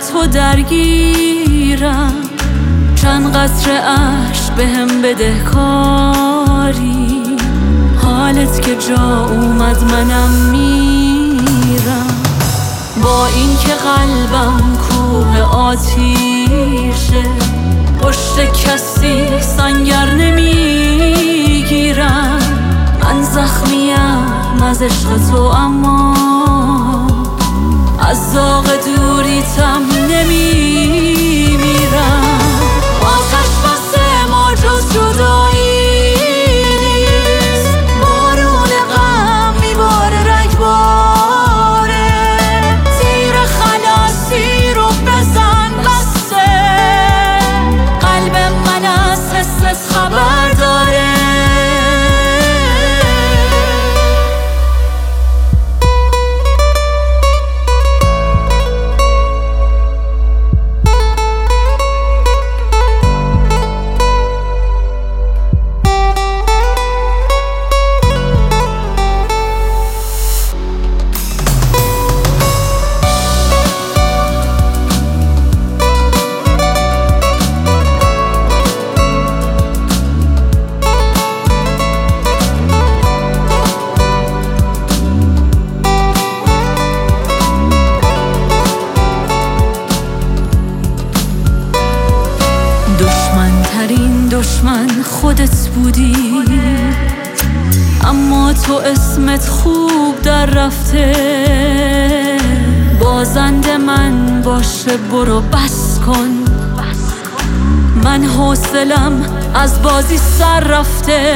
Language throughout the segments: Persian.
تو درگیرم، چند قطره اشک بهم بده کاری، حالت که جا اومد منم میرم. با این که قلبم کوه آتیشه، پشت کسی سنگر نمیگیرم. من زخمیم از عشق تو، اما از زاغ دوریتم نمیمیرم. آتش بس ما جز جدایی نیست، بارون غم میباره رگباره. تیر خلاصی رو بزن بسه، قلب من از حست خبر داره. دشمن‌ترین دشمن خودت بودی، اما تو اسمت خوب در رفته. بازنده من باشه برو بس کن، من حوصلم از بازی سر رفته.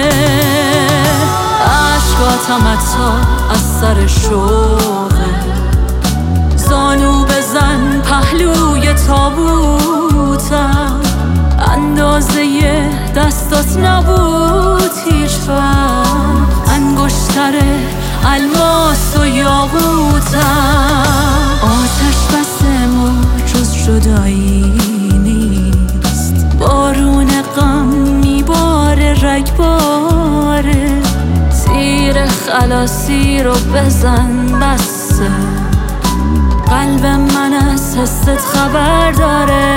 عشقاتم حتی از سر شوقه، زانو بزن پهلوی تابوتم. اندازه دستات نبود هیچ وقت، انگشتر الماس و یاقوتم. آتش بس ما جز جدایی نیست، بارون غم میباره رگباره. تیر خلاصی رو بزن بسه، قلب من از حست خبر داره.